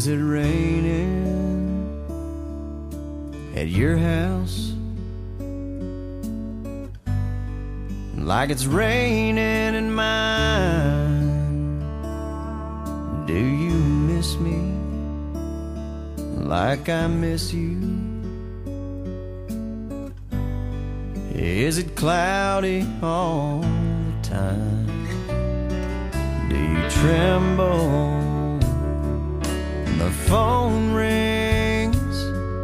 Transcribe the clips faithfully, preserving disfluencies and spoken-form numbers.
Is it raining at your house like it's raining in mine? Do you miss me like I miss you? Is it cloudy all the time? Do you tremble when the phone rings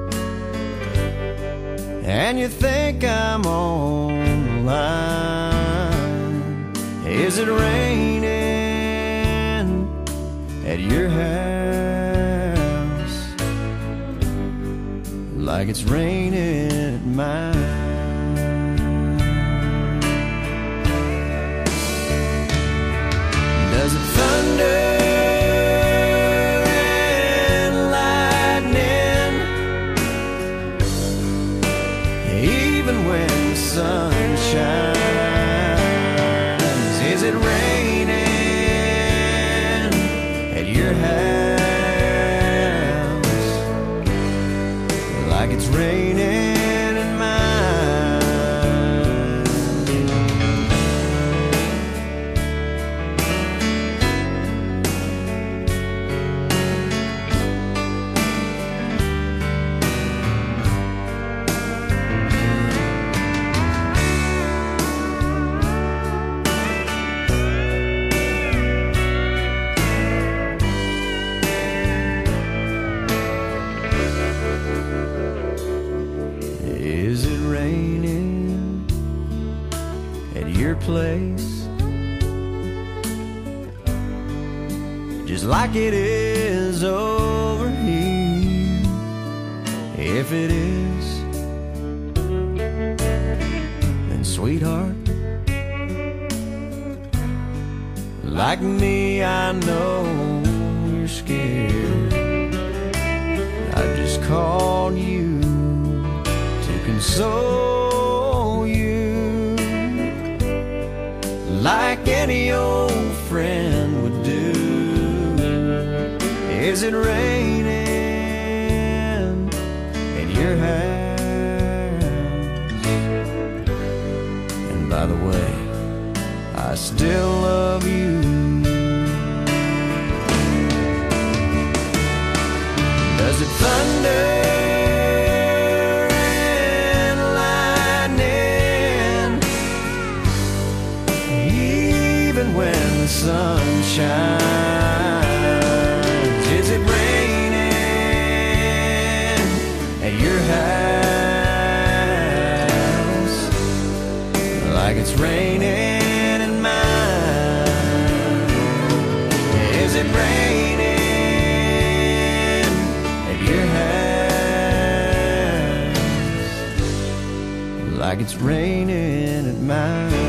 and you think I'm on the line? Is it raining at your house like it's raining at mine? Does it thunder and lightning even when the sun shines? Is it raining at your house like it's raining in mine? Is it raining at your place just like it is over here? If it is, then sweetheart, like me, I know you're scared. I just called you to console you like any old friend would do. Is it raining at your house? And by the way, I still love you. Does it thunder and lightning even when the sun shines? Is it raining at your house like it's raining in mine? Is it raining at your house like it's raining at mine?